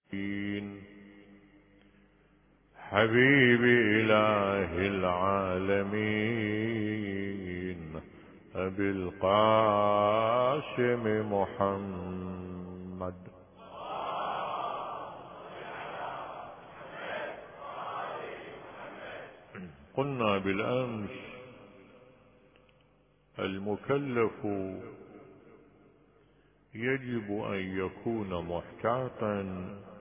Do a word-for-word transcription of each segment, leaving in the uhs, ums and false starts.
حبيب إله العالمين أبي القاسم محمد. قلنا بالأمس المكلف يجب أن يكون محتاطا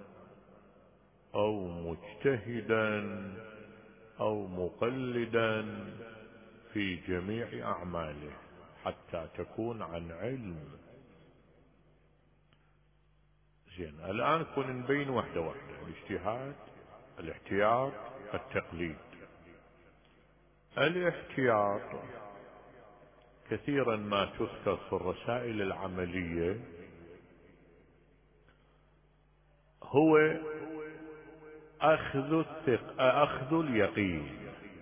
أو مجتهدا أو مقلدا في جميع أعماله حتى تكون عن علم. زين، الآن كن نبين واحدة واحدة: الاجتهاد، الاحتياط، التقليد. الاحتياط كثيرا ما تذكر في الرسائل العملية، هو أخذ الثق أخذ اليقين،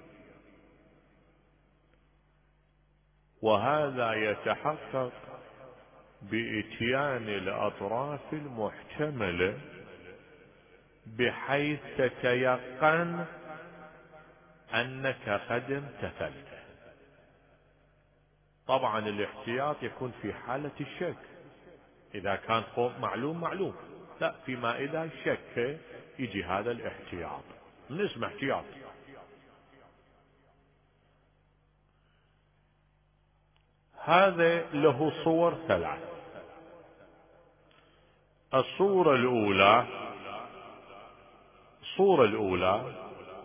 وهذا يتحقق بإتيان الأطراف المحتملة بحيث تتيقن أنك قد امتثلت. طبعا الاحتياط يكون في حالة الشك، إذا كان فوق معلوم معلوم، لا، فيما إذا شك يجي هذا الاحتياط من اسمه احتياط. هذا له صور ثلاث. الصورة الأولى الصورة الأولى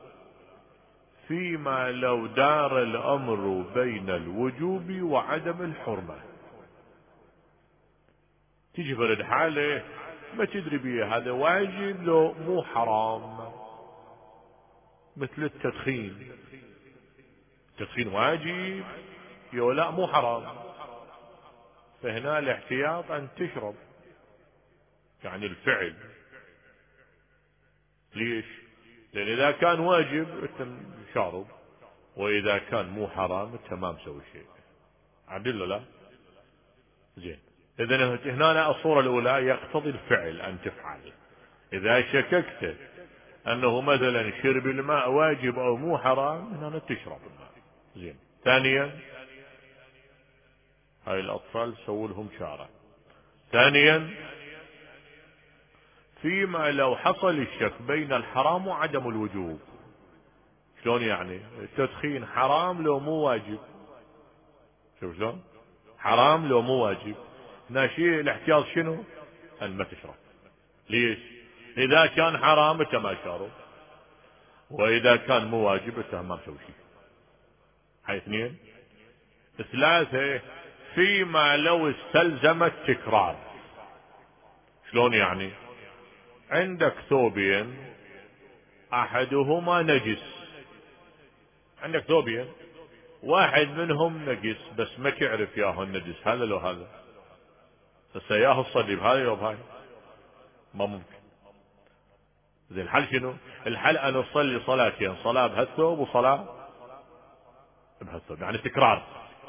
فيما لو دار الأمر بين الوجوب وعدم الحرمة. تيجي فرد حالة ما تدري بيه هذا واجب لو مو حرام، مثل التدخين. التدخين واجب يو لا مو حرام، فهنا الاحتياط أن تشرب، يعني الفعل. ليش؟ لأن إذا كان واجب أنت شارب، وإذا كان مو حرام أنت ما مسوي شيء. عدل لا؟ زين، إذن هنا الصورة الأولى يقتضي الفعل أن تفعل. إذا شككت أنه مثلا شرب الماء واجب أو مو حرام، هنا تشرب الماء. زين. ثانيا، هاي الأطفال سووا لهم شارع. ثانيا، فيما لو حصل الشك بين الحرام وعدم الوجوب. شلون يعني؟ التدخين حرام لو مو واجب. شوف شلون؟ حرام لو مو واجب. ناشي الاحتياط شنو؟ أن ما تشرب. ليش؟ إذا كان حرام أنت ما شارب، وإذا كان مو واجب أنت ما مسوي شيء. هاي اثنين. ثلاثة، فيما لو استلزم التكرار. شلون يعني؟ عندك ثوبين أحدهما نجس، عندك ثوبين واحد منهم نجس بس ما تعرف ياهو النجس هذا لو هذا، هسه ياهو تصلي بهاي لو بهاي ما ممكن. زين، الحل شنو؟ الحل أن أصلي صلاتين، صلاة بهالثوب وصلاة بهالثوب، يعني تكرار.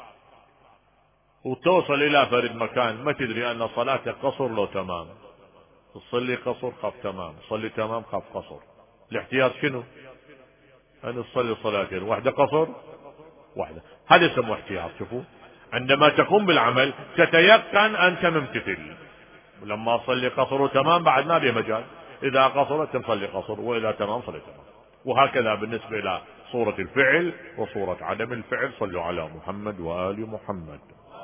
وتوصل إلى فرد مكان ما تدري أن صلاتك قصر لو تمام، تصلي قصر خاف تمام، تصلي تمام خاف قصر. الاحتياط شنو؟ أن تصلي صلاتين، واحدة قصر واحدة. هذا يسمى احتياط. شوفوا، عندما تقوم بالعمل تتيقن أنت ممتثل. ولما أصلي قصر وتمام بعد ما بيه مجال، إذا قصرت تصلي قصر، وإذا تمام صلي تمام. وهكذا بالنسبة إلى صورة الفعل وصورة عدم الفعل. صلوا على محمد وآل محمد.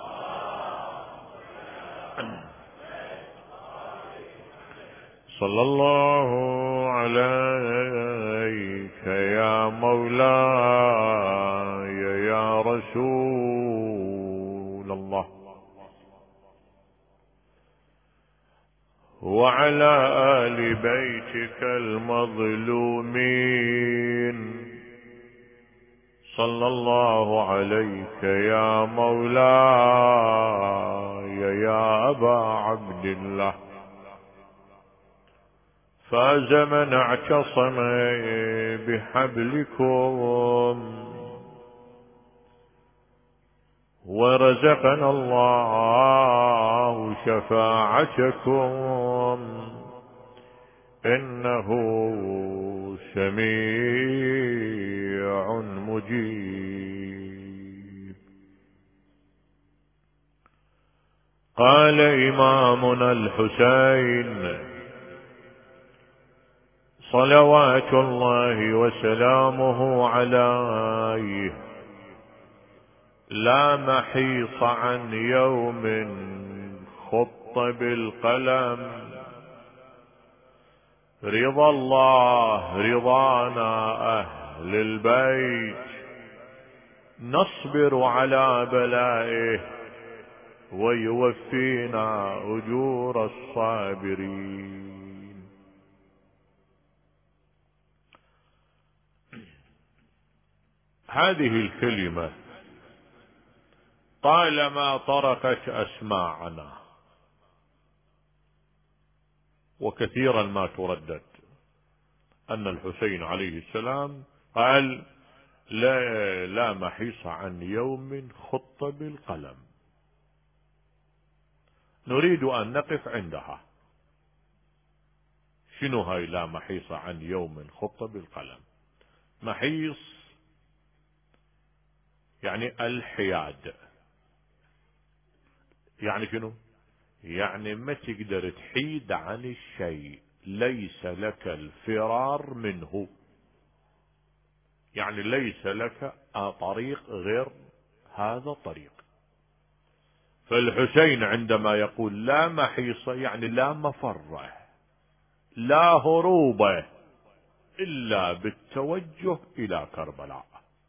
صلى الله عليك يا مولاي يا رسول الله، وعلى آل بيتك المظلومين. صلى الله عليك يا مولاي يا أبا عبد الله. فاز من اعتصم بحبلكم، ورزقنا الله شفاعتكم إنه سميع مجيب. قال إمامنا الحسين صلوات الله وسلامه عليه: لا محيص عن يوم خط بالقلم، رضا الله رضانا أهل البيت، نصبر على بلائه ويوفينا أجور الصابرين. هذه الكلمة طالما طرقت أسماعنا، وكثيرا ما تردد أن الحسين عليه السلام قال: لا, لا محيص عن يوم خط بالقلم. نريد أن نقف عندها. شنو هاي لا محيص عن يوم خط بالقلم؟ محيص يعني الحياد. يعني شنو؟ يعني ما تقدر تحيد عن الشيء، ليس لك الفرار منه، يعني ليس لك طريق غير هذا الطريق. فالحسين عندما يقول لا محيص يعني لا مفر، لا هروب إلا بالتوجه إلى كربلاء.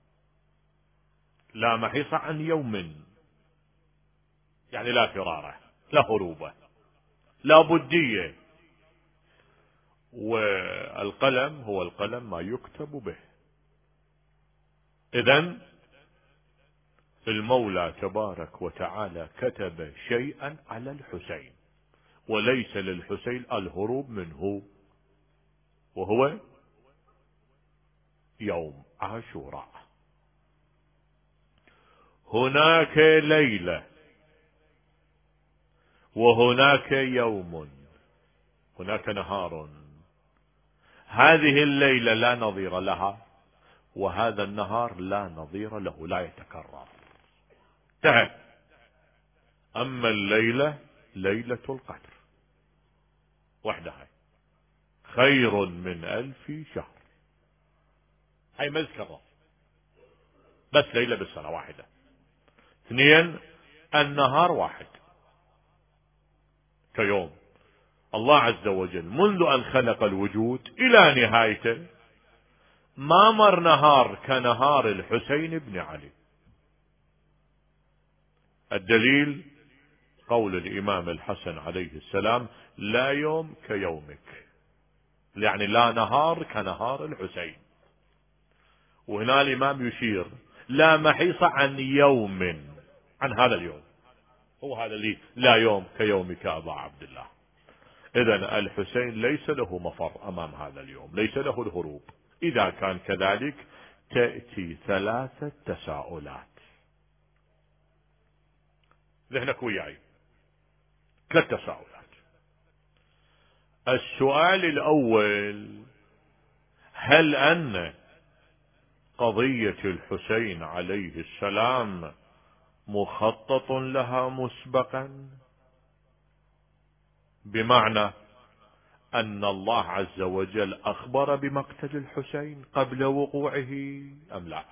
لا محيص عن يوم يعني لا فرار، لا هروب، لا بدية. والقلم هو القلم ما يكتب به. إذن المولى تبارك وتعالى كتب شيئا على الحسين، وليس للحسين الهروب منه، وهو يوم عاشوراء. هناك ليلة وهناك يوم، هناك نهار. هذه الليلة لا نظير لها، وهذا النهار لا نظير له، لا يتكرر. انتهى. أما الليلة ليلة القدر وحدها خير من ألف شهر. هاي ما تكرر، بس ليلة بالسنة واحدة. اثنين، النهار واحد كيوم. الله عز وجل منذ أن خلق الوجود إلى نهايته ما مر نهار كنهار الحسين بن علي. الدليل قول الإمام الحسن عليه السلام: لا يوم كيومك، يعني لا نهار كنهار الحسين. وهنا الإمام يشير: لا محيص عن يوم، عن هذا اليوم، هو هذا اللي لا يوم كيومك أبا عبد الله. إذن الحسين ليس له مفر أمام هذا اليوم، ليس له الهروب. إذا كان كذلك تأتي ثلاثة تساؤلات. ذهنك وياي. ثلاث تساؤلات. السؤال الأول: هل أن قضية الحسين عليه السلام مخطط لها مسبقا؟ بمعنى أن الله عز وجل أخبر بمقتل الحسين قبل وقوعه أم لا؟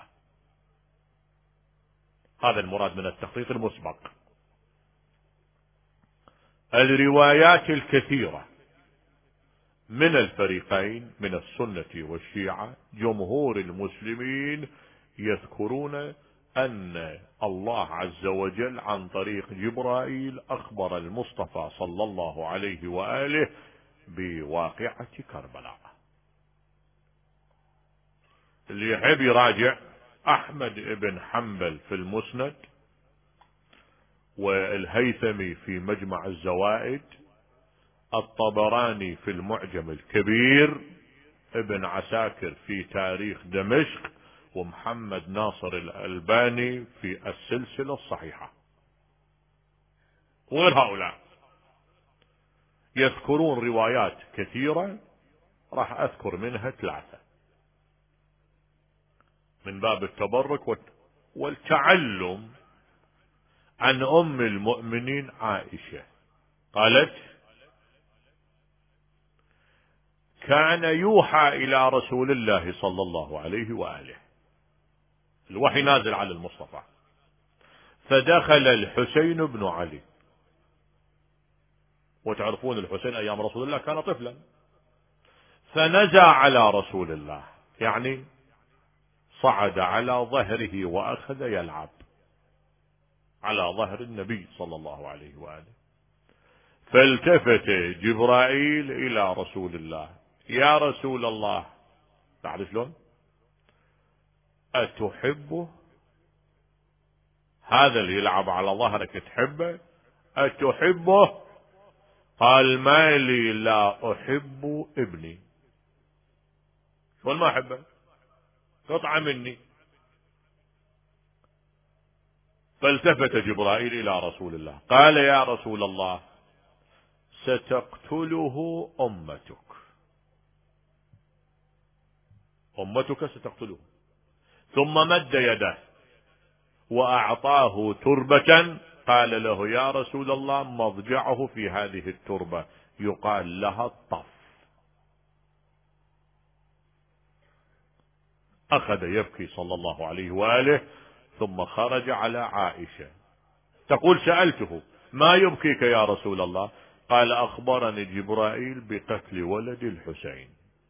هذا المراد من التخطيط المسبق. الروايات الكثيرة من الفريقين من السنة والشيعة، جمهور المسلمين يذكرون أن الله عز وجل عن طريق جبرائيل أخبر المصطفى صلى الله عليه وآله بواقعة كربلاء. اللي يحب يراجع أحمد بن حنبل في المسند، والهيثمي في مجمع الزوائد، الطبراني في المعجم الكبير، ابن عساكر في تاريخ دمشق، ومحمد ناصر الألباني في السلسلة الصحيحة، وغير هؤلاء يذكرون روايات كثيرة راح أذكر منها ثلاثة من باب التبرك والتعلم عن أم المؤمنين عائشة. قالت: كان يوحى إلى رسول الله صلى الله عليه وآله، الوحي نازل على المصطفى، فدخل الحسين بن علي، وتعرفون الحسين أيام رسول الله كان طفلا، فنزع على رسول الله، يعني صعد على ظهره وأخذ يلعب على ظهر النبي صلى الله عليه وآله. فالتفت جبرائيل إلى رسول الله: يا رسول الله، تعرف شلون؟ أتحبه؟ هذا اللي يلعب على ظهرك تحبه؟ أتحبه؟ قال: ما لي لا أحب ابني. شلون ما أحبه؟ قطعة مني. فالتفت جبرائيل إلى رسول الله قال: يا رسول الله، ستقتله أمتك، أمتك ستقتله. ثم مد يده وأعطاه تربة، قال له: يا رسول الله، مضجعه في هذه التربة يقال لها الطف. أخذ يبكي صلى الله عليه وآله، ثم خرج على عائشة تقول: سألته: ما يبكيك يا رسول الله؟ قال: أخبرني جبرائيل بقتل ولد الحسين.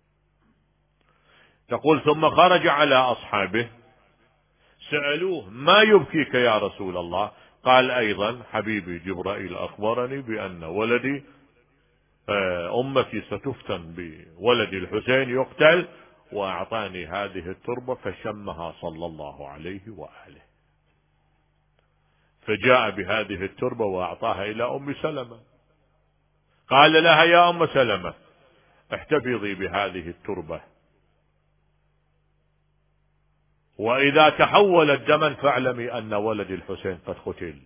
تقول: ثم خرج على أصحابه سألوه: ما يبكيك يا رسول الله؟ قال أيضا: حبيبي جبرائيل أخبرني بأن ولدي أمتي ستفتن بولد الحسين يقتل، وأعطاني هذه التربة فشمها صلى الله عليه وآله. فجاء بهذه التربة وأعطاها إلى أم سلمة، قال لها: يا أم سلمة، احتفظي بهذه التربة، وإذا تحولت دما فاعلمي أن ولد الحسين قد قتل.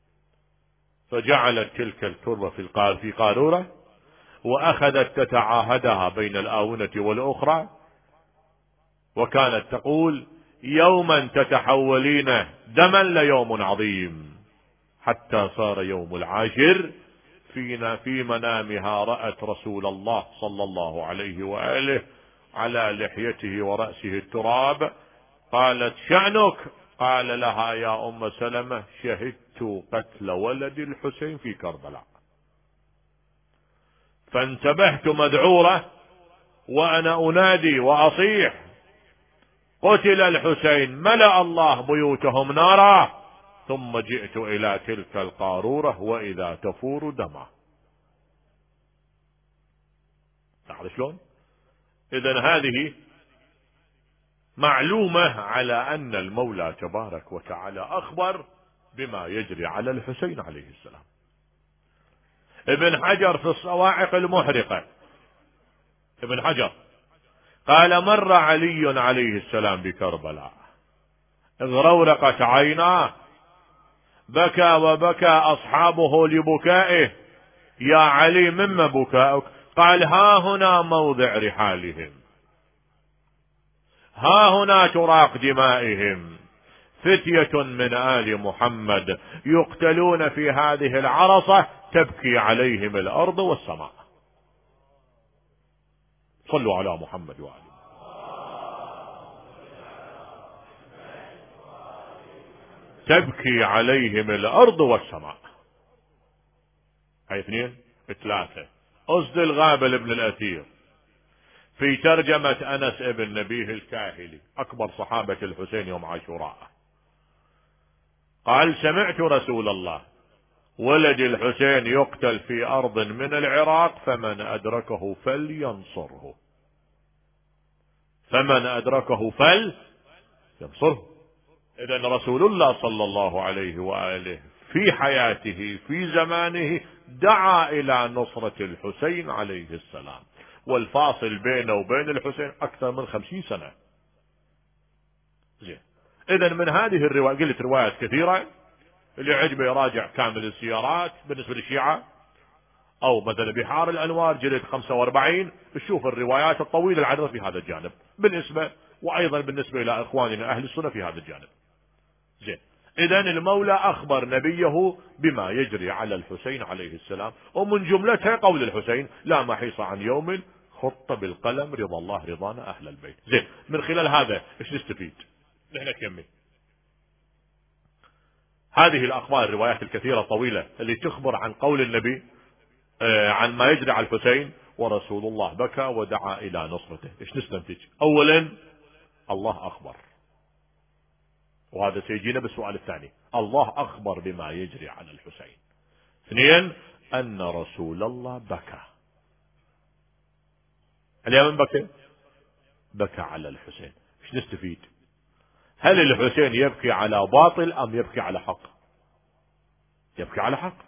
فجعلت تلك التربة في في قارورة، وأخذت تتعاهدها بين الآونة والأخرى، وكانت تقول: يوما تتحولين دما ليوم عظيم. حتى صار يوم العاشر فينا في منامها رأت رسول الله صلى الله عليه وآله على لحيته ورأسه التراب. قالت: شأنك؟ قال لها: يا أم سلمة، شهدت قتل ولد الحسين في كربلاء، فانتبهت مذعورة وأنا أنادي وأصيح: قتل الحسين، ملأ الله بيوتهم نارا. ثم جئت إلى تلك القارورة وإذا تفور دمه. تعرف شلون؟ إذن هذه معلومة على أن المولى تبارك وتعالى أخبر بما يجري على الحسين عليه السلام. ابن حجر في الصواعق المحرقة، ابن حجر قال: مر علي عليه السلام بكربلاء، اغرورقت عيناه، بكى وبكى أصحابه لبكائه. يا علي، مما بكاؤك؟ قال: ها هنا موضع رحالهم، ها هنا تراق دمائهم، فتية من آل محمد يقتلون في هذه العرصة، تبكي عليهم الأرض والسماء. صلوا على محمد وآله. تبكي عليهم الأرض والسماء. هاي اثنين. ثلاثة. أصد الغابل بن الأثير في ترجمة أنس ابن نبيه الكاهلي، أكبر صحابة الحسين يوم عاشوراء، قال: سمعت رسول الله: ولد الحسين يقتل في أرض من العراق، فمن أدركه فلينصره، فمن أدركه فلينصره. إذن رسول الله صلى الله عليه وآله في حياته في زمانه دعا إلى نصرة الحسين عليه السلام، والفاصل بينه وبين الحسين أكثر من خمسين سنة. زين. إذن من هذه الرواية، قلت روايات كثيرة، اللي عجبه يراجع كامل السيارات بالنسبة للشيعة، او مثلا بحار الانوار جلد خمسة واربعين، تشوف الروايات الطويلة العريضة في هذا الجانب بالنسبة، وايضا بالنسبة الى اخواننا اهل السنة في هذا الجانب. زين، اذا المولى اخبر نبيه بما يجري على الحسين عليه السلام، ومن جملتها قول الحسين: لا محيص عن يوم خط بالقلم رضا الله رضانا اهل البيت. زين، من خلال هذا ايش نستفيد؟ نحن كمل هذه الاخبار الروايات الكثيرة الطويلة اللي تخبر عن قول النبي آه عن ما يجري على الحسين: ورسول الله بكى ودعا الى نصرته. ايش نستنتج؟ اولا الله اخبر، وهذا سيجينا بالسؤال الثاني، الله اخبر بما يجري على الحسين. اثنين، ان رسول الله بكى. اليوم من بكى؟ بكى على الحسين. ايش نستفيد؟ هل الحسين يبكي على باطل ام يبكي على حق؟ يبكي على حق.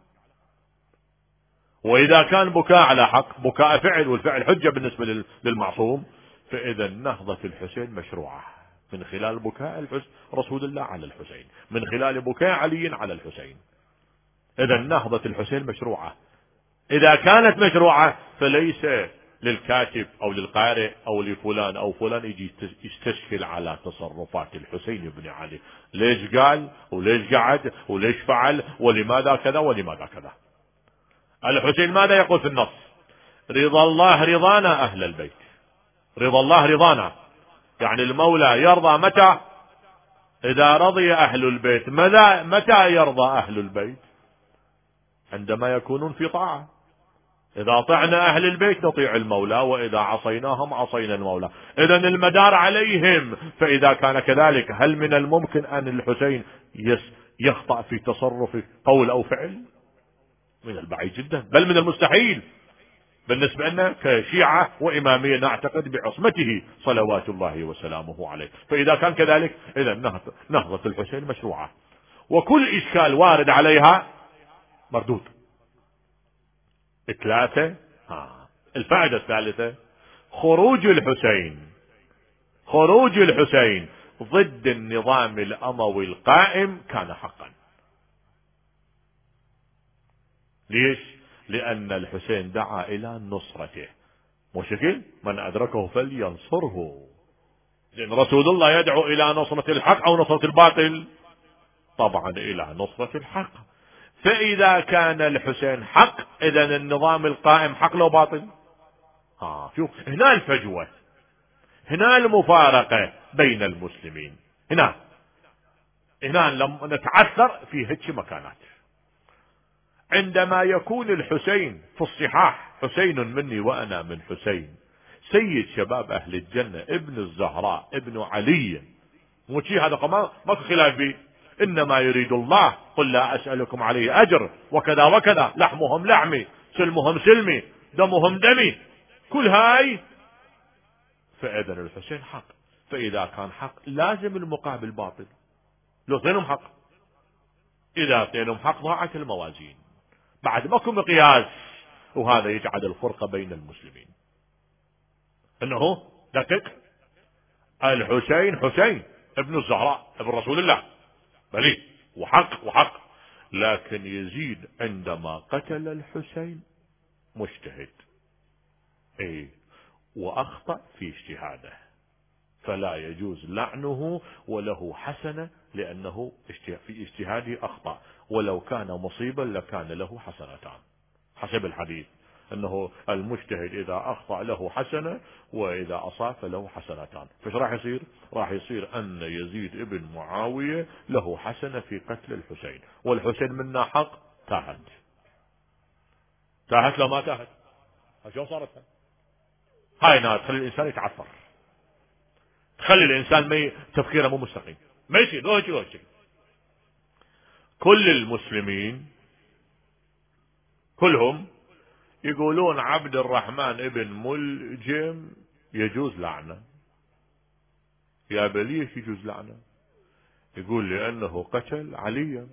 واذا كان بكاء على حق بكاء فعل، والفعل حجة بالنسبة للمعصوم، فاذا نهضة الحسين مشروعة من خلال بكاء رسول الله على الحسين، من خلال بكاء علي على الحسين. اذا نهضة الحسين مشروعة. اذا كانت مشروعة فليس للكاتب او للقارئ او لفلان او فلان يجي يستشكل على تصرفات الحسين بن علي، ليش قال وليش قعد وليش فعل ولماذا كذا ولماذا كذا. الحسين ماذا يقول في النص؟ رضا الله رضانا اهل البيت. رضا الله رضانا، يعني المولى يرضى متى؟ اذا رضي اهل البيت. متى متى يرضى اهل البيت؟ عندما يكونون في طاعة. اذا طعنا اهل البيت نطيع المولى، واذا عصيناهم عصينا المولى. اذا المدار عليهم. فاذا كان كذلك هل من الممكن ان الحسين يخطأ في تصرف قول او فعل؟ من البعيد جدا، بل من المستحيل بالنسبة لنا كشيعة وإمامية نعتقد بعصمته صلوات الله وسلامه عليه. فإذا كان كذلك إذا نهضة الحسين مشروعة، وكل إشكال وارد عليها مردود. ثلاثة، ها الفائدة الثالثة: خروج الحسين خروج الحسين ضد النظام الأموي القائم كان حقا. ليش؟ لأن الحسين دعا إلى نصرته. مشكل من أدركه فلينصره. لأن رسول الله يدعو إلى نصرة الحق أو نصرة الباطل؟ طبعا إلى نصرة الحق. فإذا كان الحسين حق إذن النظام القائم حق لو باطل؟ آه شوف هنا الفجوة، هنا المفارقة بين المسلمين. هنا هنا لم نتعثر في هيك مكانات. عندما يكون الحسين في الصحاح: حسين مني وأنا من حسين، سيد شباب أهل الجنة، ابن الزهراء، ابن علي، مو شيء هذا ما ماكو خلاف به. إنما يريد الله قل لا أسألكم عليه أجر وكذا وكذا، لحمهم لحمي سلمهم سلمي دمهم دمي، كل هاي. فإذا الحسين حق. فإذا كان حق لازم المقابل باطل. لو اثنينهم حق، إذا اثنينهم حق ضاعت الموازين، بعد ماكو مقياس. وهذا يجعل الفرقة بين المسلمين. انه دقيق الحسين حسين ابن الزهراء ابن رسول الله بلي وحق وحق، لكن يزيد عندما قتل الحسين مجتهد اي واخطأ في اجتهاده، فلا يجوز لعنه وله حسنة، لانه في اجتهاده اخطأ، ولو كان مصيبا لكان له حسنتان حسب الحديث، انه المجتهد اذا اخطأ له حسنة واذا اصاب له حسنتان. فايش راح يصير؟ راح يصير ان يزيد ابن معاوية له حسنة في قتل الحسين، والحسين منا حق تاهت تاهت لو ما تاهت شو صارت؟ هاي ناس تخلي الانسان يتعثر، تخلي الانسان ما تفكيره مو مستقيم، ما يصير لو هيك لو هيك. كل المسلمين كلهم يقولون عبد الرحمن ابن ملجم يجوز لعنه. يا بليش يجوز لعنه؟ يقول لأنه قتل عليا،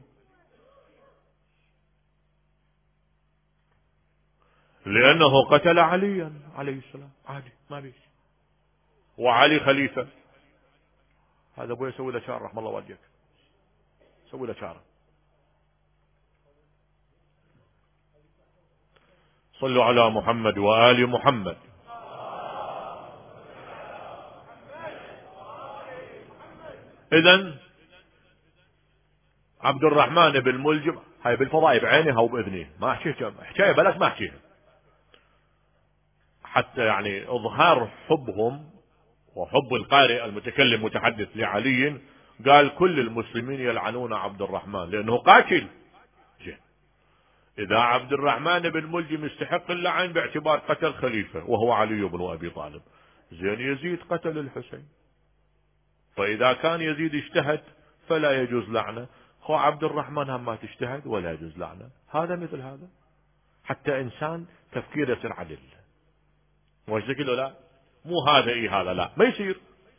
لأنه قتل عليا عليه السلام، عادي ما بيش، وعلي خليفة. هذا ابوي يسوي له شعر رحم الله والديك، سوي له شعر. صلوا على محمد وآل محمد. إذن عبد الرحمن بن ملجم هاي بالفضائي بعينها وبإذنه، ما أحكيها حكاية بلاش ما أحكيها، حتى يعني إظهار حبهم وحب القارئ المتكلم متحدث لعلي. قال كل المسلمين يلعنون عبد الرحمن لأنه قاتل. إذا عبد الرحمن بن ملجم يستحق اللعن باعتبار قتل خليفة وهو علي بن أبي طالب، زين يزيد قتل الحسين، فإذا كان يزيد اجتهد فلا يجوز لعنه، خو عبد الرحمن هم ما تجتهد ولا يجوز لعنه. هذا مثل هذا، حتى إنسان تفكير يصير عدل، مش ذكي لا مو هذا إيه هذا لا ما يصير،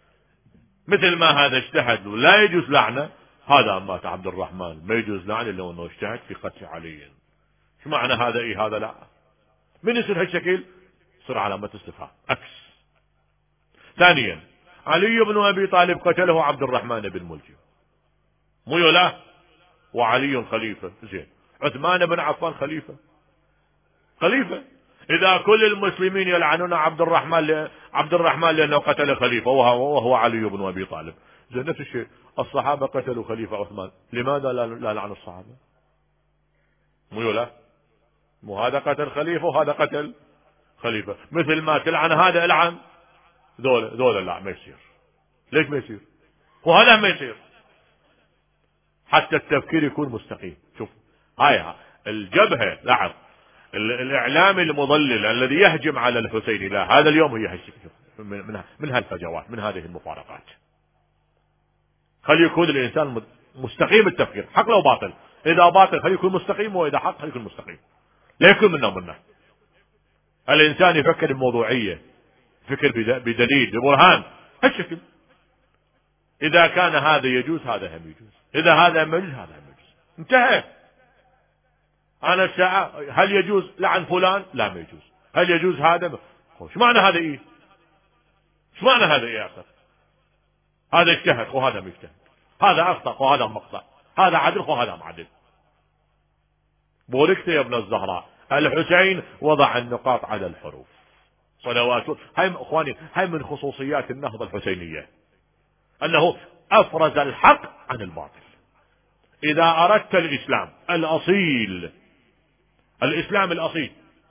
مثل ما هذا اجتهد ولا يجوز لعنه، هذا مات عبد الرحمن ما يجوز لعنه لو انه اجتهد في قتل علي. شو معنى هذا ايه هذا لا؟ من يصير هالشكل؟ يصير علامة استفهام عكس. ثانيا علي بن ابي طالب قتله عبد الرحمن بن ملجم، مو لا، وعلي خليفة. زين عثمان بن عفان خليفة خليفة. إذا كل المسلمين يلعنون عبد الرحمن ل... عبد الرحمن لأنه قتل خليفة وهو, وهو علي بن أبي طالب، زين نفس الشيء الصحابة قتلوا خليفة عثمان، لماذا لا, لا لعن الصحابة؟ مو لا، مو هذا قتل خليفة وهذا قتل خليفة، مثل ما تلعن هذا العن ذولا ذولا، لا ما يصير. ليش ما يصير؟ وهذا ما يصير، حتى التفكير يكون مستقيم. شوف هاي الجبهة، لاحظ الإعلام المضلل الذي يهجم على الحسين، لا هذا اليوم هي من, من, من هالفجوات، من هذه المفارقات. خلي يكون الإنسان مستقيم التفكير، حق لو باطل، إذا باطل خلي يكون مستقيم، وإذا حق خلي يكون مستقيم، لا يكون منه ومنه. الإنسان يفكر بموضوعية، فكر بدليل ببرهان هالشكل. إذا كان هذا يجوز هذا هم يجوز، إذا هذا ما يجوز هذا هم يجوز، انتهى. أنا الساعة هل يجوز لعن فلان؟ لا ما يجوز. هل يجوز هذا؟ شو معنى هذا إيه؟ شو معنى هذا إيه آخر؟ هذا اجتهد وهذا ما يجتهد، هذا أخطأ وهذا مخطئ، هذا عدل وهذا معدل. بوركت يا ابن الزهراء، الحسين وضع النقاط على الحروف صلوات. هاي اخواني هاي من خصوصيات النهضة الحسينية، انه افرز الحق عن الباطل. اذا اردت الاسلام الاصيل، الاسلام الاصيل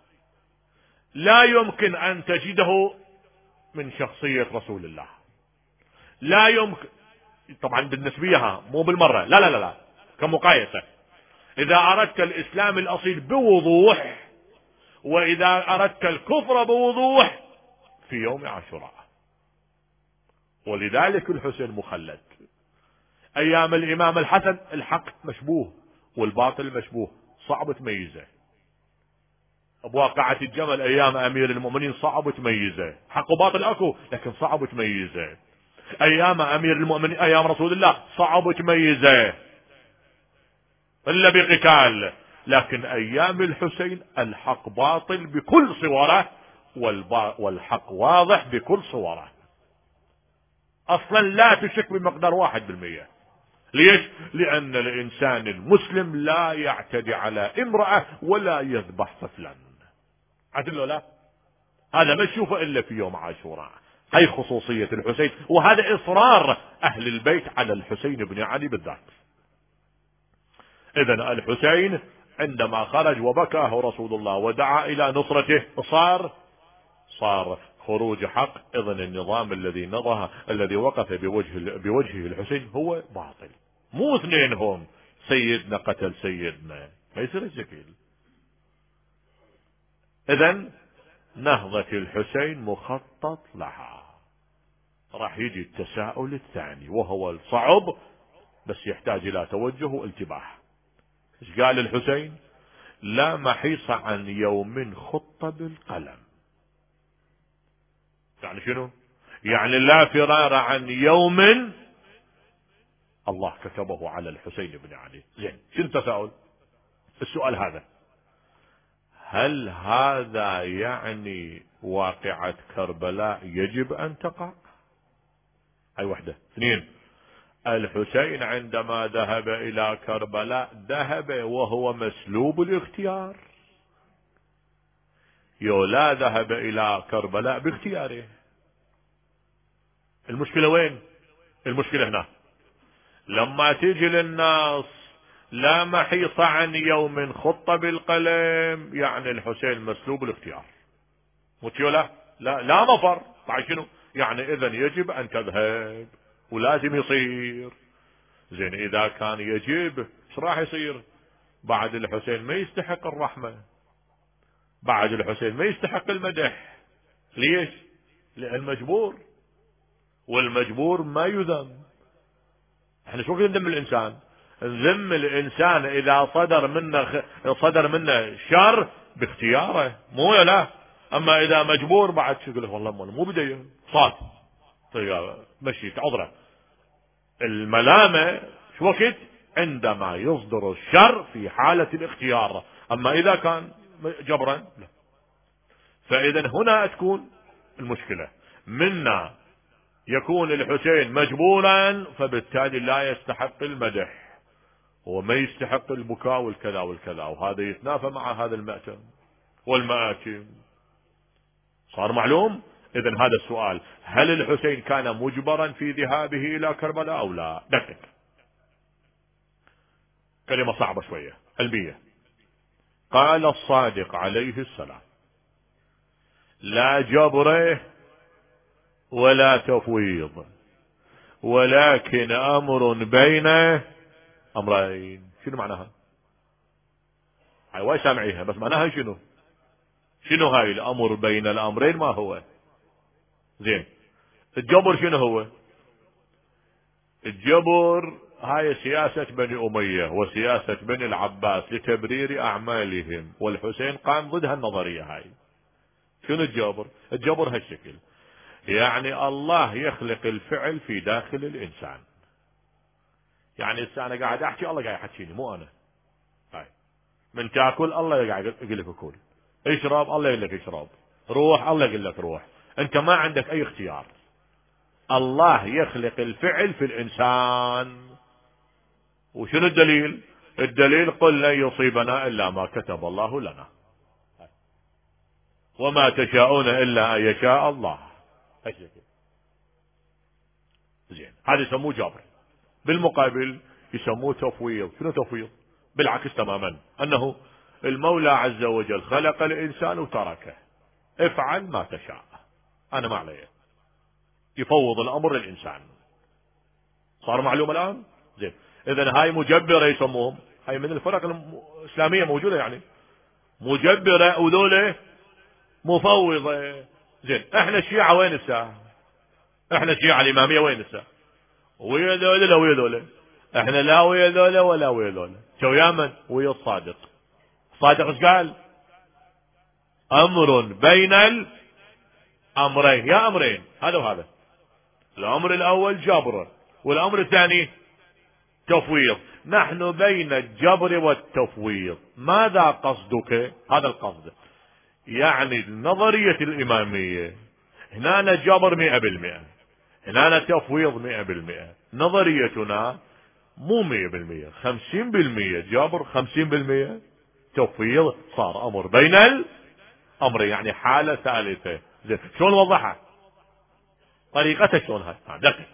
لا يمكن ان تجده من شخصية رسول الله، لا يمكن طبعا بالنسبية مو بالمرة، لا لا لا لا كمقايسة. اذا اردت الاسلام الاصيل بوضوح، واذا اردت الكفر بوضوح، في يوم عاشوراء. ولذلك الحسين مخلد. ايام الامام الحسن الحق مشبوه والباطل مشبوه، صعب تميزه. بواقعة الجمل ايام امير المؤمنين صعب تميزه، حق وباطل اكو لكن صعب تميزه. ايام امير المؤمنين ايام رسول الله صعب تميزه الا بقتال، لكن ايام الحسين الحق باطل بكل صوره والحق واضح بكل صوره، اصلا لا تشك بمقدار واحد بالمية. ليش؟ لان الانسان المسلم لا يعتدي على امرأة ولا يذبح طفلا، عدل لا، هذا ما تشوفه الا في يوم عاشوراء. هي خصوصية الحسين، وهذا اصرار اهل البيت على الحسين بن علي بالذات. اذن الحسين عندما خرج وبكاه رسول الله ودعا الى نصرته صار صار خروج حق. اذن النظام الذي نضه الذي وقف بوجه بوجهه الحسين هو باطل، مو اثنين هم سيدنا قتل سيدنا، ما يصير الشكل. اذن نهضة الحسين مخطط لها. راح يجي التساؤل الثاني وهو الصعب بس يحتاج الى توجه وانتباه. ايش قال الحسين؟ لا محيص عن يوم خط بالقلم. يعني شنو؟ يعني لا فرار عن يوم الله كتبه على الحسين بن علي. زين شنو التساؤل؟ السؤال هذا، هل هذا يعني واقعة كربلاء يجب ان تقع؟ هاي وحدة. اثنين، الحسين عندما ذهب الى كربلاء ذهب وهو مسلوب الاختيار، يو لا ذهب الى كربلاء باختياره. المشكلة وين؟ المشكلة هنا لما تيجي للناس لا محيص عن يوم خط بالقلم، يعني الحسين مسلوب الاختيار. متيولا لا لا مفر. بعد شنو يعني؟ اذا يجب ان تذهب ولازم يصير. زين اذا كان يجب ايش راح يصير؟ بعد الحسين ما يستحق الرحمة، بعد الحسين ما يستحق المدح. ليش؟ لأن مجبور، والمجبور ما يذم. احنا شو نذم الانسان؟ نذم الانسان اذا صدر منه صدر منه شر باختياره، مو لا. اما اذا مجبور بعد شو يقول لك والله مو بدي صاد طيب مشيت عذره. الملامه شو وقت؟ عندما يصدر الشر في حالة الاختيار، اما اذا كان جبرا لا. فاذا هنا تكون المشكلة. منا يكون الحسين مجبورا فبالتالي لا يستحق المدح وما يستحق البكاء والكذا والكذا، وهذا يتنافى مع هذا المأتم والمآتم. صار معلوم؟ اذا هذا السؤال، هل الحسين كان مجبرا في ذهابه الى كربلاء او لا؟ دقق، كلمة صعبة شوية علمية. قال الصادق عليه السلام: لا جبره ولا تفويض، ولكن امر بين امرين. شنو معناها؟ هاي واي سامعيها بس معناها شنو؟ شنو هاي الامر بين الامرين؟ ما هو؟ زين الجبر شنو هو؟ الجبر هاي سياسة بني أمية وسياسة بني العباس لتبرير أعمالهم، والحسين قام ضد هالنظرية هاي. شنو الجبر؟ الجبر هالشكل، يعني الله يخلق الفعل في داخل الإنسان. يعني أنا قاعد أحكي الله قاعد يحكيني مو أنا. هاي من تاكل الله قاعد يقول لك كل، اشرب الله يقول لك اشرب، روح الله يقول لك روح. أنت ما عندك أي اختيار. الله يخلق الفعل في الإنسان. وشنو الدليل؟ الدليل قل لن يصيبنا إلا ما كتب الله لنا، وما تشاءون إلا أن يشاء الله. زين هذا يسموه جبر. بالمقابل يسموه تفويض. شنو تفويض؟ بالعكس تماما، أنه المولى عز وجل خلق الإنسان وتركه، افعل ما تشاء أنا ما علي. يفوض الأمر للإنسان. صار معلوم الآن؟ زين إذا هاي مجبرة يسموهم، هاي من الفرق الإسلامية موجودة، يعني مجبرة وذوله مفوضة. زين احنا الشيعة وين الساعة؟ احنا الشيعة الإمامية وين الساعة؟ ويا ذولا لا ويا ذولا، احنا لا ويا ذولا ولا ويا ذولا. شو يا من؟ ويا الصادق. الصادق ايش قال؟ امر بين الامرين. يا امرين هذا وهذا. الامر الاول جبر، والامر الثاني تفويض. نحن بين الجبر والتفويض. ماذا قصدك؟ هذا القصد، يعني نظرية الإمامية هنا جبر مئة بالمئة، هنا تفويض مئة بالمئة. نظريتنا مو مئة بالمئة، خمسين بالمئة جبر خمسين بالمئة تفويض. صار أمر بين الأمر، يعني حالة ثالثة. زين شلون وضحها؟ طريقته شلون هاي؟ دقيق.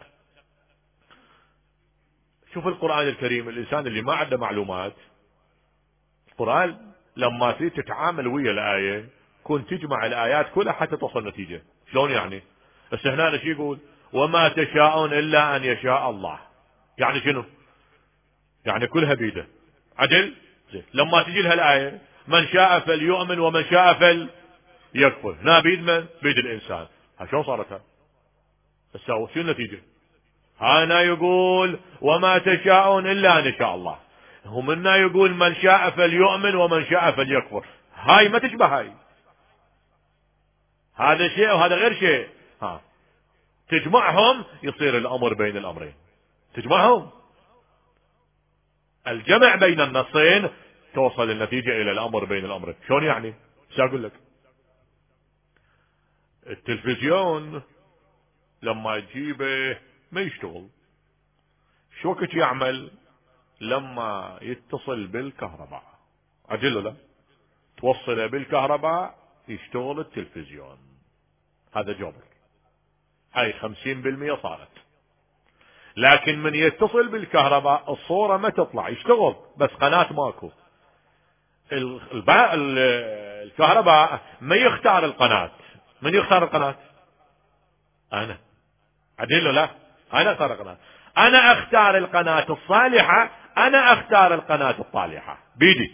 شوف القرآن الكريم، الإنسان اللي ما عنده معلومات، القرآن لما تريد تتعامل ويا الآية كنت تجمع الآيات كلها حتى تصل نتيجة. شلون يعني؟ بس هنا شو يقول؟ وما تشاءون إلا أن يشاء الله. يعني شنو؟ يعني كلها بيده. عدل؟ زين لما تجي لها الآية من شاء فليؤمن ومن شاء فليكفر، هنا بيد من؟ بيد الإنسان. ها شلون صارت؟ بس شو النتيجة؟ هنا يقول وما تشاءون إلا أن يشاء الله، ومنا يقول من شاء فليؤمن ومن شاء فليكفر. هاي ما تشبه هاي، هذا شيء وهذا غير شيء. ها تجمعهم يصير الأمر بين الأمرين. تجمعهم، الجمع بين النصين توصل النتيجة إلى الأمر بين الأمرين. شلون يعني؟ شو أقول لك؟ التلفزيون لما تجيبه ما يشتغل. شو وقت يعمل؟ لما يتصل بالكهرباء. عجل لا توصله بالكهرباء يشتغل التلفزيون. هذا جبر، هاي خمسين بالمئة صارت. لكن من يتصل بالكهرباء الصورة ما تطلع، يشتغل بس قناة ماكو. الكهرباء ما يختار القناة. من يختار القناة؟ انا. عدل لا، انا اختار القناة. انا اختار القناة الصالحة، انا اختار القناة الطالحة بيدي.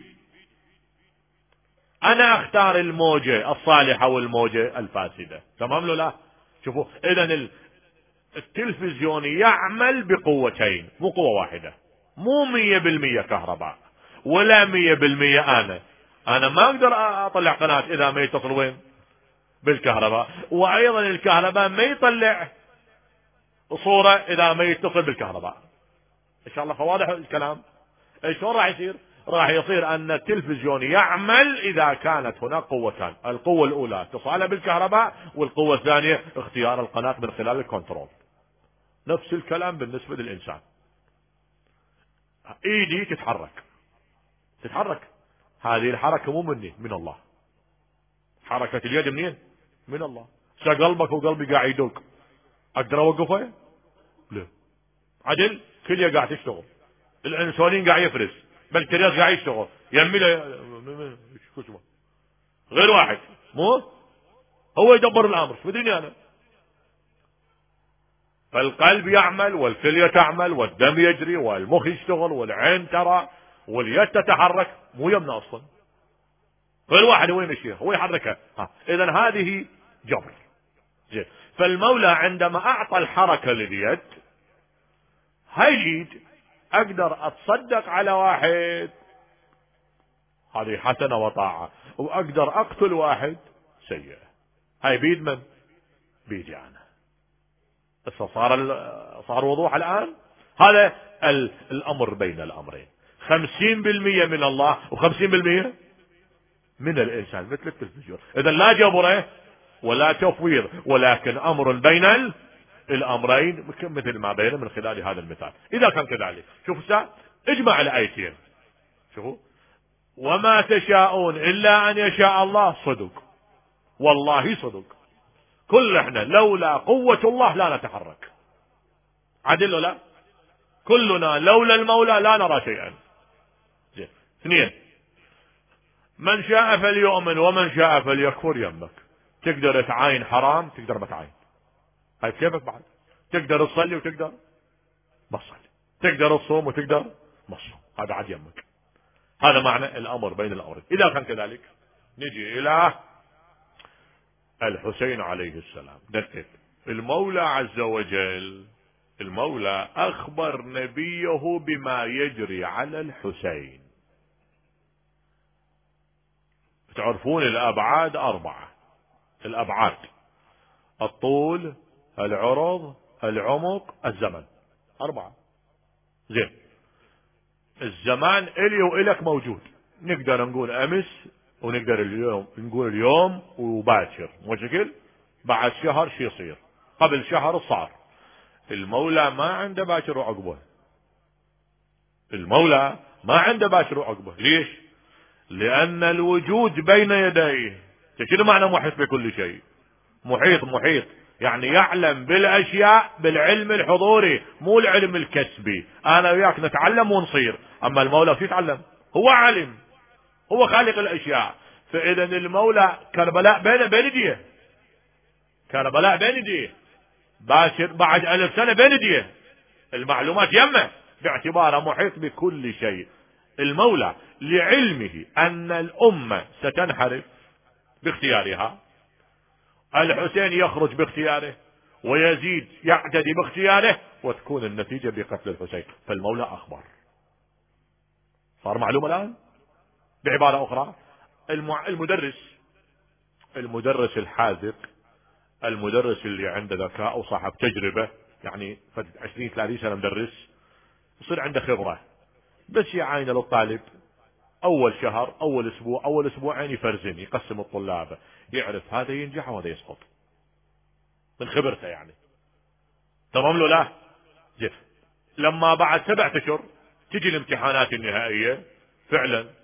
انا اختار الموجة الصالحة والموجة الفاسدة. تمام له لا؟ شوفوا اذا التلفزيون يعمل بقوتين، مو قوة واحدة، مو مية بالمية كهرباء ولا مية بالمية انا. انا ما اقدر اطلع قناة اذا ما يتصل وين؟ بالكهرباء. وايضا الكهرباء ما يطلع صورة اذا ما يتصل بالكهرباء. ان شاء الله واضح الكلام. شلون راح يصير؟ راح يصير ان التلفزيون يعمل اذا كانت هناك قوتان، القوة الاولى اتصاله بالكهرباء، والقوة الثانية اختيار القناة من خلال الكنترول. نفس الكلام بالنسبة للانسان. ايدي تتحرك تتحرك هذه الحركة مو مني، من الله. حركة اليد منين؟ من الله. قلبك وقلبي قاعد يدق، اقدر اوقفه؟ لا. عدل كلية قاعد تشتغل، الانسولين قاعد يفرز، بالكرياس قاعد يشتغل، يمي له غير واحد، مو هو يدبر الامر. شو بدريني انا؟ فالقلب يعمل والكلية تعمل والدم يجري والمخ يشتغل والعين ترى واليد تتحرك، مو يمنا اصلا. غير واحد هو يمشيها، هو يحركها. اذا هذه جبر. زين. فالمولى عندما اعطى الحركة لليد، هاي اليد اقدر اتصدق على واحد، هذه حسنة وطاعة، واقدر اقتل واحد سيئة. هاي بيد من؟ بيدي انا. بس صار صار وضوح الان. هذا الامر بين الامرين، خمسين بالمئة من الله وخمسين بالمئة من الانسان، مثل التلفزيون. اذا لا جبره ولا تفويض، ولكن امر بين الامرين مثل ما بين من خلال هذا المثال. اذا كان كذلك، شوفوا سا اجمع الايتين. شوفوا وما تشاءون الا ان يشاء الله، صدق والله صدق. كل احنا لولا قوة الله لا نتحرك. عدل لا؟ كلنا لولا المولى لا نرى شيئا. زين. اثنين، من شاء فليؤمن ومن شاء فليكفر. يمك تقدر تعاين حرام، تقدر ما تعاين، هاي كيفك بعد. تقدر تصلي وتقدر ما تصلي، تقدر تصوم وتقدر ما تصوم، هذا عاد يمك. هذا معنى الامر بين الامرين. اذا كان كذلك نجي الى الحسين عليه السلام. دقق، المولى عز وجل، المولى اخبر نبيه بما يجري على الحسين. تعرفون الابعاد اربعة، الابعاد: الطول، العرض، العمق، الزمن، اربعة. زين. الزمان الي والك موجود، نقدر نقول امس ونقدر اليوم نقول اليوم وباكر، مو شكل؟ بعد شهر شي يصير، قبل شهر صار. المولى ما عنده باكر وعقبه. المولى ما عنده باكر وعقبه. ليش؟ لان الوجود بين يديه. شنو معنى محيط بكل شيء؟ محيط محيط يعني يعلم بالاشياء بالعلم الحضوري، مو العلم الكسبي. انا وياك نتعلم ونصير، اما المولى في يتعلم، هو عالم، هو خالق الاشياء. فاذا المولى كربلاء بين بين يديه، كربلاء بين يديه، باشر بعد الف سنة بين يديه، المعلومات يمه، باعتباره محيط بكل شيء. المولى لعلمه ان الامة ستنحرف باختيارها، الحسين يخرج باختياره ويزيد يعتدي باختياره، وتكون النتيجة بقتل الحسين. فالمولى اخبر. صار معلومة الان؟ بعبارة اخرى، المدرس المدرس الحاذق، المدرس اللي عنده ذكاء وصاحب تجربة، يعني عشرين ثلاثين سنة مدرس، يصير عنده خبرة، بس يعاين للطالب اول شهر اول اسبوع اول اسبوعين يفرزن، يقسم الطلاب، يعرف هذا ينجح وهذا يسقط من خبرته يعني. تمام له لا؟ جف. لما بعد سبعة اشهر تجي الامتحانات النهائية، فعلا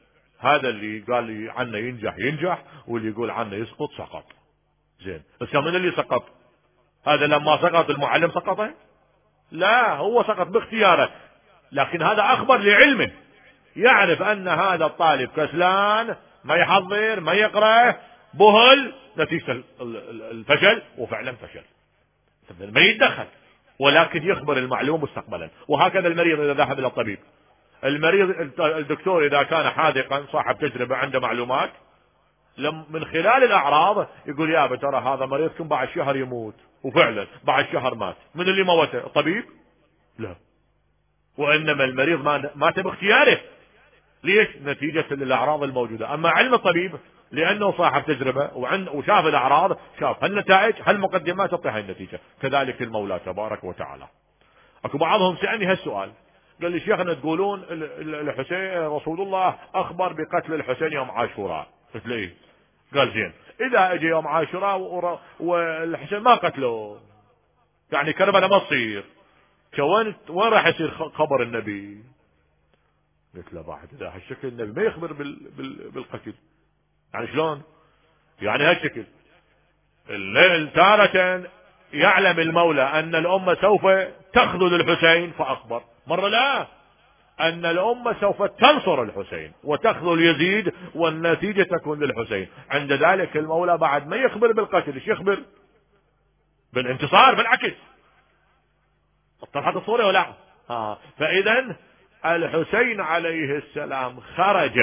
هذا اللي قال لي عنه ينجح ينجح، واللي يقول عنه يسقط سقط. زين، بس من اللي سقط؟ هذا لما سقط المعلم سقطه؟ لا، هو سقط باختياره، لكن هذا اخبر لعلمه، يعرف ان هذا الطالب كسلان، ما يحضر ما يقرأ، بهل نتيجة الفشل، وفعلا فشل، ما يتدخل، ولكن يخبر المعلوم مستقبلا. وهكذا المريض اذا ذهب الى الطبيب، المريض الدكتور اذا كان حاذقا صاحب تجربة عنده معلومات، لم من خلال الاعراض يقول يا ترى هذا مريضكم بعد شهر يموت، وفعلا بعد شهر مات. من اللي موته؟ الطبيب؟ لا، وانما المريض مات باختياره. ليش؟ نتيجة الاعراض الموجودة. اما علم الطبيب لانه صاحب تجربة وشاف الاعراض، شاف هالنتائج، هالمقدمات تعطي هاي النتيجة. كذلك المولى تبارك وتعالى. اكو بعضهم سألني هالسؤال، قال لي شيخنا تقولون الحسين رسول الله اخبر بقتل الحسين يوم عاشوراء. قلت له ايه؟ قال زين، اذا اجى يوم عاشوراء والحسين ما قتله، يعني كربلاء ما تصير، وين وين راح يصير خبر النبي؟ قلت له بعد اذا هالشكل النبي ما يخبر بال... بال... بالقتل، يعني شلون؟ يعني هالشكل الليل تارة يعلم المولى ان الامة سوف تخذل الحسين فاخبر، مرة لا، ان الامة سوف تنصر الحسين وتخذل يزيد والنتيجة تكون للحسين. عند ذلك المولى بعد ما يخبر بالقتل، ايش يخبر؟ بالانتصار، بالعكس. اتضحت الصورة ولا؟ آه. فاذا الحسين عليه السلام خرج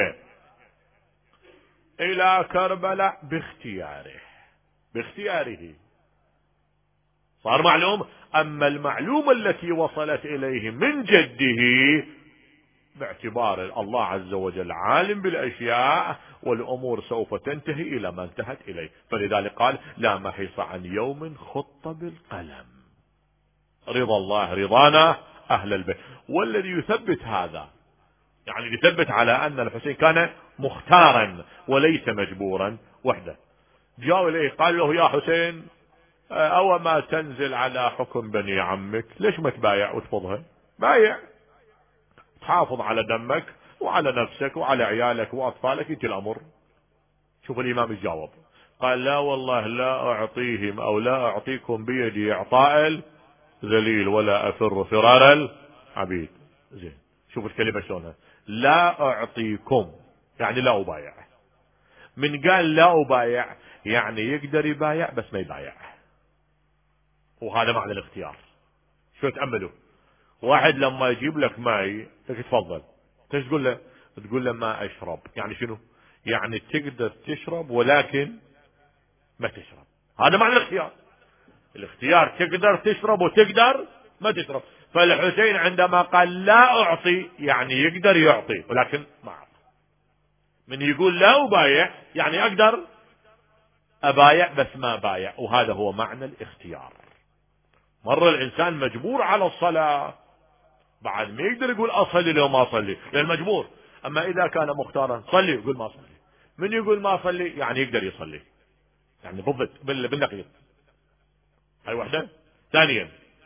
الى كربلاء باختياره، باختياره صار معلوم. اما المعلومة التي وصلت اليه من جده باعتبار الله عز وجل عالم بالاشياء، والامور سوف تنتهي الى ما انتهت اليه، فلذلك قال لا محيص عن يوم خط بالقلم، رضا الله رضانا اهل البيت. والذي يثبت هذا، يعني يثبت على ان الحسين كان مختارا وليس مجبورا وحده، جاء اليه قال له يا حسين او ما تنزل على حكم بني عمك، ليش ما تبايع وتفضها؟ بايع، تحافظ على دمك وعلى نفسك وعلى عيالك واطفالك، يجي الامر. شوف الامام يجاوب، قال لا والله لا اعطيهم او لا اعطيكم بيدي اعطاء ذليل ولا افر فرار العبيد. زين، شوف الكلمة شلونها، لا اعطيكم يعني لا ابايع. من قال لا ابايع يعني يقدر يبايع بس ما يبايع، وهذا معنى الاختيار. شو تأملوا، واحد لما يجيب لك ماي تفضل، ايش تقول له؟ تقول له ما اشرب، يعني شنو؟ يعني تقدر تشرب ولكن ما تشرب، هذا معنى الاختيار. الاختيار تقدر تشرب وتقدر ما تشرب. فالحسين عندما قال لا اعطي يعني يقدر يعطي ولكن ما اعطى. من يقول لا ابايع يعني اقدر ابايع بس ما بايع، وهذا هو معنى الاختيار. مرة الانسان مجبور على الصلاة، بعد ما يقدر يقول اصلي لو ما اصلي لان مجبور. اما اذا كان مختارا صلي يقول ما اصلي، من يقول ما اصلي يعني يقدر يصلي، يعني بالضبط بالنقيض. هاي واحدة. ثانيا،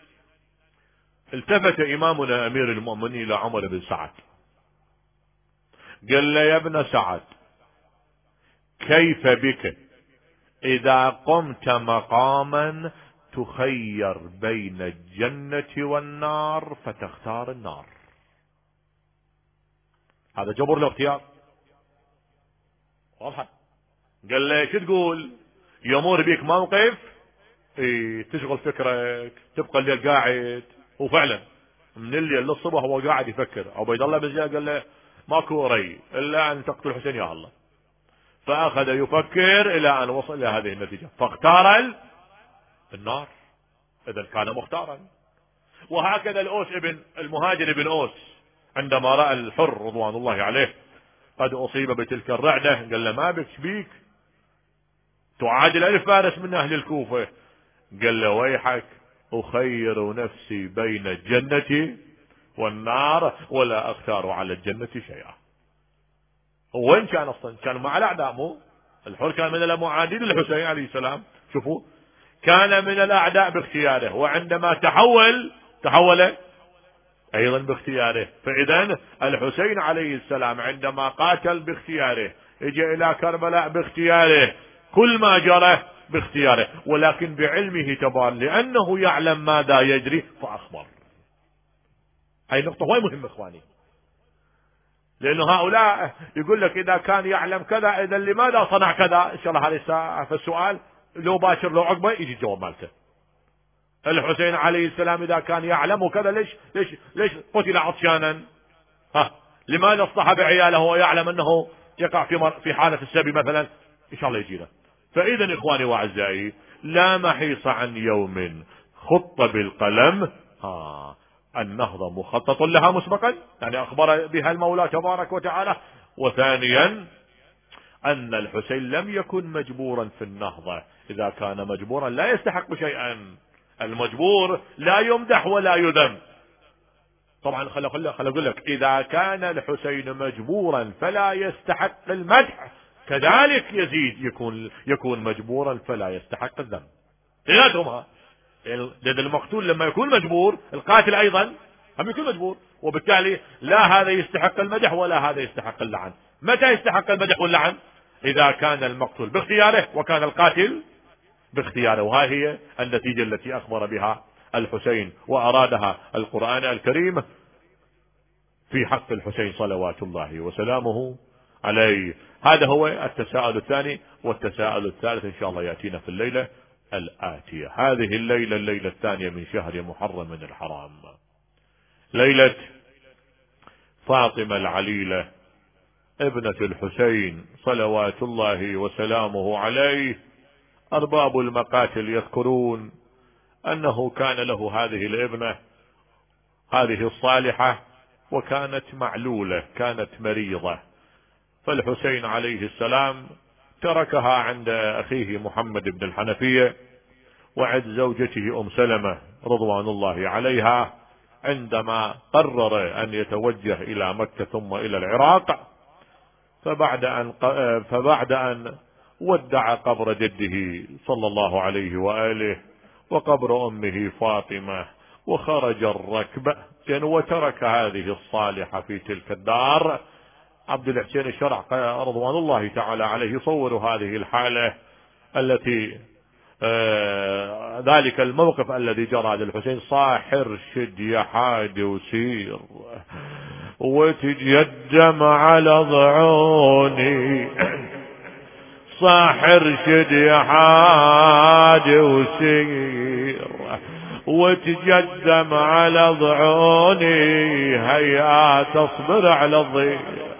التفت امامنا امير المؤمنين الى عمر بن سعد، قال له يا ابن سعد كيف بك اذا قمت مقاما تخير بين الجنة والنار فتختار النار؟ هذا جبر الاختيار واضح. قال له شو تقول؟ يمر بك موقف ايه تشغل فكرك، تبقى الليل قاعد، وفعلا من الليل للصبح هو قاعد يفكر. عبيد الله بن زياد قال له ماكو ري الا ان تقتل الحسين يا الله، فاخذ يفكر الى ان وصل الى هذه النتيجة فاختار النار، اذا كان مختارا. وهكذا الاوس ابن المهاجر ابن اوس عندما راى الحر رضوان الله عليه قد اصيب بتلك الرعدة قال له ما بك شبيك تعادل الف فارس من اهل الكوفة؟ قال له ويحك اخير نفسي بين الجنة والنار ولا اختار على الجنة شيئا. وين كان اصلا؟ كان مع الاعداء، مو الحر كان من المعادين للحسين عليه السلام. شوفوا كان من الاعداء باختياره، وعندما تحول تحول ايضا باختياره. فاذا الحسين عليه السلام عندما قاتل باختياره، اجى الى كربلاء باختياره، كل ما جرى باختياره، ولكن بعلمه تبارك لانه يعلم ماذا يجري فاخبر. هاي نقطة وايد مهمة اخواني، لانه هؤلاء يقول لك اذا كان يعلم كذا اذا لماذا صنع كذا. ان شاء الله هذه الساعة في السؤال لو باشر لو عقبه يجي الجواب مالته. الحسين عليه السلام اذا كان يعلم كذا ليش ليش ليش قتل عطشانا؟ ها لماذا اصطحب عياله وهو يعلم انه يقع في مر... في حالة السبي مثلا؟ ان شاء الله يجينا. فاذا اخواني واعزائي لا محيص عن يوم خط بالقلم ها النهضة مخطط لها مسبقا، يعني اخبر بها المولى تبارك وتعالى. وثانيا ان الحسين لم يكن مجبورا في النهضة، اذا كان مجبورا لا يستحق شيئا. المجبور لا يمدح ولا يذم. طبعا خل خل خل اقول لك اذا كان الحسين مجبورا فلا يستحق المدح، كذلك يزيد يكون يكون مجبورا فلا يستحق الذم. اثنيناتهما، لأن المقتول لما يكون مجبور القاتل ايضا هم يكون مجبور، وبالتالي لا هذا يستحق المدح ولا هذا يستحق اللعن. متى يستحق المدح واللعن؟ اذا كان المقتول باختياره وكان القاتل باختياره. وهذه هي النتيجة التي اخبر بها الحسين وارادها القرآن الكريم في حق الحسين صلوات الله وسلامه عليه. هذا هو التساؤل الثاني. والتساؤل الثالث ان شاء الله يأتينا في الليلة الآتية. هذه الليلة الليلة الثانية من شهر محرم من الحرام، ليلة فاطمة العليلة ابنة الحسين صلوات الله وسلامه عليه. أرباب المقاتل يذكرون أنه كان له هذه الابنة هذه الصالحة، وكانت معلولة، كانت مريضة، فالحسين عليه السلام تركها عند أخيه محمد بن الحنفية وعند زوجته أم سلمة رضوان الله عليها، عندما قرر أن يتوجه إلى مكة ثم إلى العراق. فبعد أن فبعد أن ودع قبر جده صلى الله عليه وآله وقبر أمه فاطمة وخرج الركب وترك هذه الصالحة في تلك الدار، عبد الحسين الشرع رضوان الله تعالى عليه يصور هذه الحالة التي آه ذلك الموقف الذي جرى للحسين: صاحر شد يا حاد وسير وتجدم على ضعوني، صاحر شد يا حاد وسير وتجدم على ضعوني، هيا تصبر على الضيق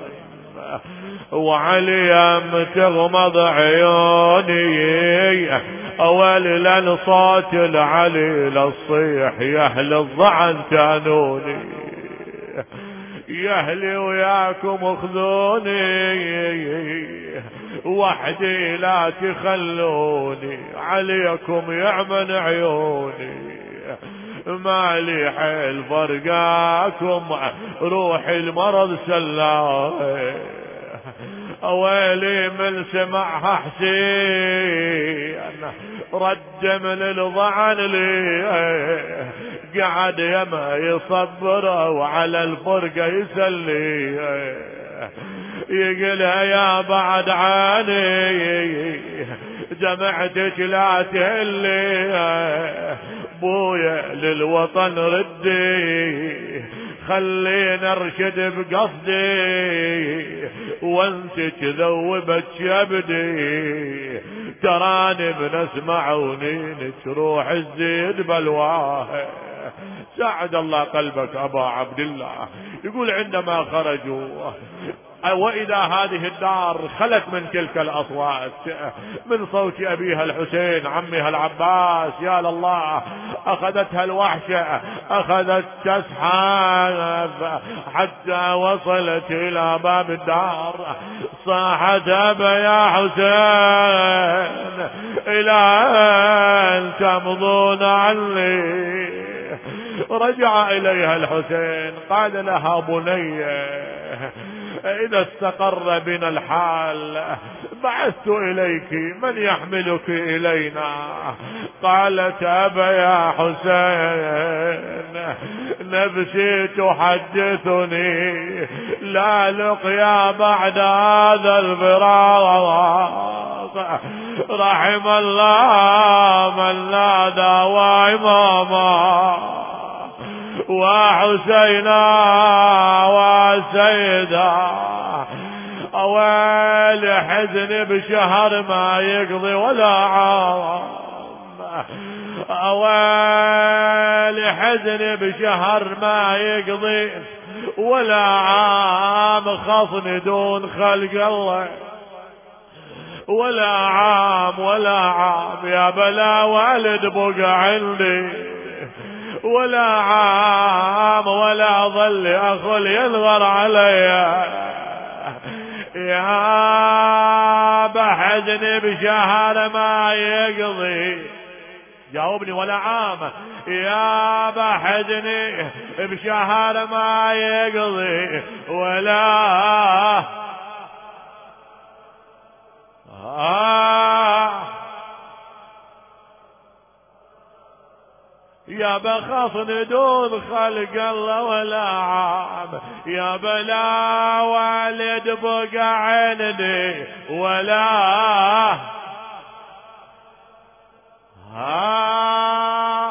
وعليم تغمض عيوني، اول لن صوت العلي للصيح يا اهل الضعن تانوني، يا اهلي وياكم خذوني وحدي لا تخلوني، عليكم يعمن عيوني مالي حيل فرقاكم روح المرض سلاي، اويلي من سمعها حسين رد من الضعن لي، قعد يما يصبر وعلى الفرقة يسلي، يقلها يا بعد عاني جمعتك لا تهلي، بويا للوطن ردي خلينا ارشد بقصدي، وانت تذوبت شبدي تراني بنسمعوني تروح الزيد بلواه. ساعد الله قلبك ابا عبد الله. يقول عندما خرجوا واذا هذه الدار خلت من تلك الاصوات، من صوت ابيها الحسين عمها العباس، يا لله اخذتها الوحشة، اخذت تسحب حتى وصلت الى باب الدار، صاحت أبا يا حسين إلى أن تمضون عني. رجع إليها الحسين قال لها بنية إذا استقر بنا الحال بعثت إليك من يحملك إلينا. قالت أبا يا حسين نفسي تحدثني لا لقيا بعد هذا الفراق. رحم الله من نادى وإماما وحسينا وسيدا. أويل حزن بشهر ما يقضي ولا عام. أويل حزن بشهر ما يقضي ولا عام. خصني دون خلق الله ولا عام ولا عام. يا بلا والد بقى عندي ولا عام ولا ظل أخل ينغر علي. يا بحزني بشهر ما يقضي جاوبني ولا عام. يا بحزني بشهر ما يقضي ولا آه. يا بخصن دون خلق الله ولا عام. يا بلا والد بقى عندي ولا آه.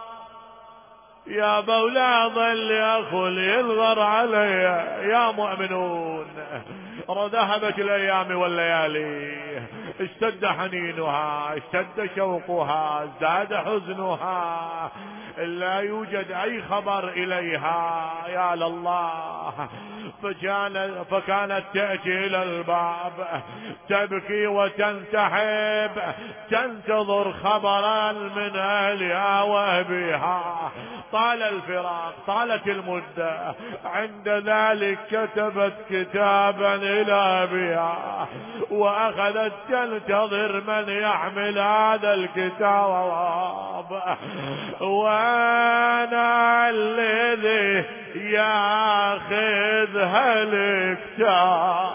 يا بولا ظل أخل ينظر علي. يا مؤمنون ذهبت الأيام والليالي اشتد حنينها اشتد شوقها زاد حزنها لا يوجد أي خبر إليها. يا لله فكان فكانت تأتي إلى الباب تبكي وتنتحب تنتظر خبرا من أهلها وأبيها. طال الفراق طالت المدة. عند ذلك كتبت كتابا إلى أبيها وأخذت تنتظر من يحمل هذا الكتاب. وأنا الذي ياخذ هالكتاب.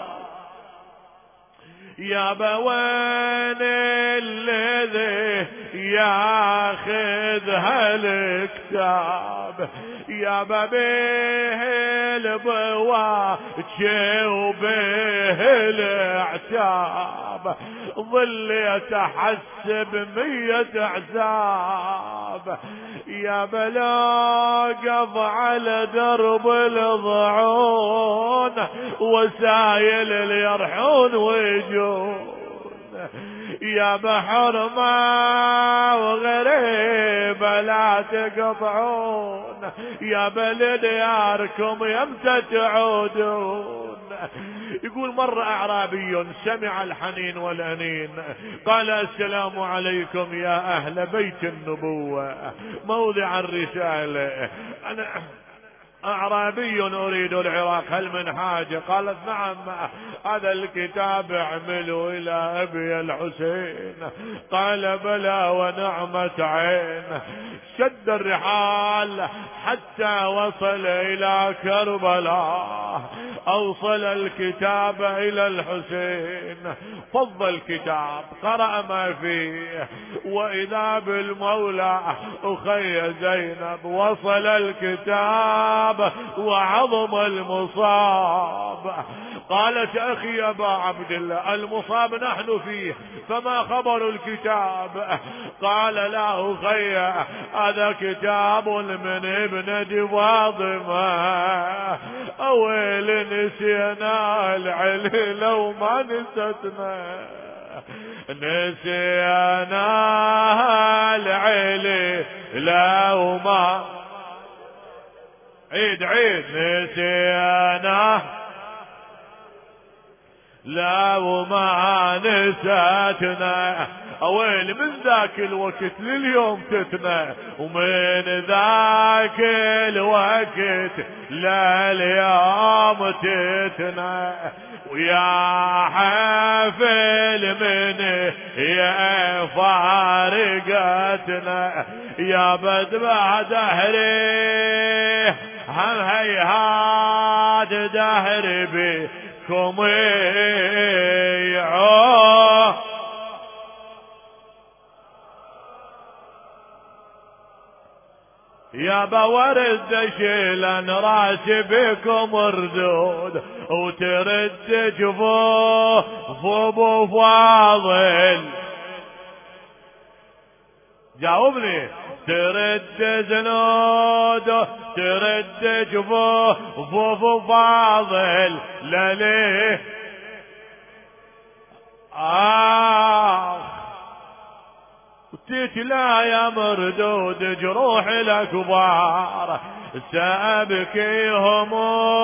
يا بوين الذي ياخذ هالكتاب. يا ببيه البواجي وبيه العتاب. ظل يتحسب مية عذاب. يا بلاقض على درب الضعون وسايل اليرحون ويجون. يا بحر ما وغريب لا تقطعون. يا بلد دياركم يمتى تعودون. يقول مر أعرابي سمع الحنين والأنين قال السلام عليكم يا أهل بيت النبوة موضع الرسالة. أنا أعرابي أريد العراق هل من حاجة؟ قالت نعم هذا الكتاب اعملوا إلى أبي الحسين. قال بلى ونعمة عين. شد الرحال حتى وصل إلى كربلاء. أوصل الكتاب إلى الحسين فض الكتاب قرأ ما فيه وإذا بالمولى أخي زينب. وصل الكتاب وعظم المصاب. قالت أخي أبا عبد الله المصاب نحن فيه فما خبر الكتاب؟ قال لا أخي هذا كتاب من ابنة فاطمة. أويل نسينا العلي لو ما نستنا. نسينا العلي لو ما عيد عيد. نسينا لو ما نسيتنا. اويل من ذاك الوقت لليوم تتنا ومن ذاك الوقت لليوم تتنا. ويا حفل من يا فارقتنا يا بد بعد دهري هم هيهات دهري بكم يعوه يا بورد شيلن راسي بكم ردود وترد جفوف ابو فاضل جاوبني ترد زنود ترد جفوف ابو فاضل لليه آه وتيت لا يا مردود جروح الأكبار سأبكيهم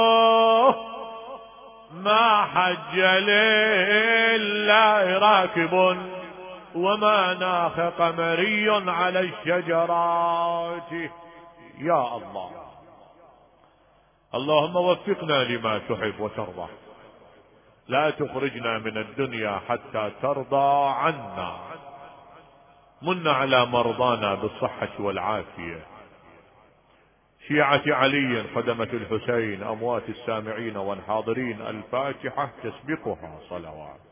ما حج لي إلا راكب وما ناخ قمري على الشجرات. يا الله اللهم وفقنا لما تحب وترضى لا تخرجنا من الدنيا حتى ترضى عنا. من على مرضانا بالصحة والعافية. شيعة علي خدمة الحسين أموات السامعين والحاضرين الفاتحة تسبقها صلوات.